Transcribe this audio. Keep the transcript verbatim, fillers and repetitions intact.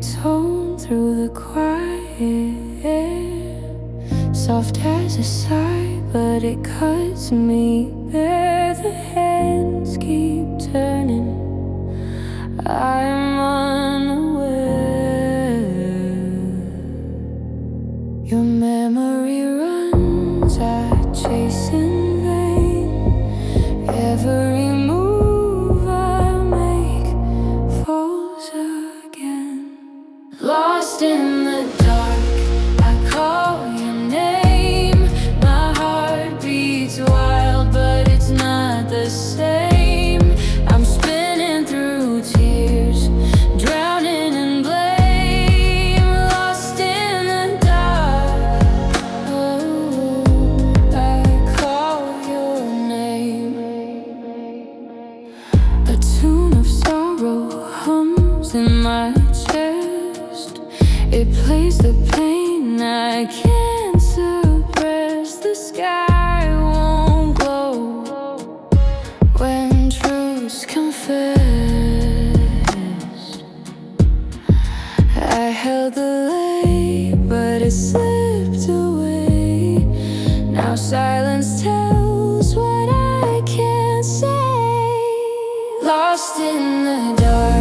tone through the quiet, soft as a sigh, but it cuts me bare. The hands keep turning, I'm unaware. Your memory runs, I chase in vain. Every move I make falls again. Lost in the dark, I call your name. My heart beats wild, but it's not the same. I'm spinning through tears, drowning in blame. Lost in the dark, oh, I call your name. A tune of sorrow hums in my chest. It plays the pain I can't suppress. The sky won't glow when truth's confessed. I held the light, but it slipped away. Now silence tells what I can't say. Lost in the dark.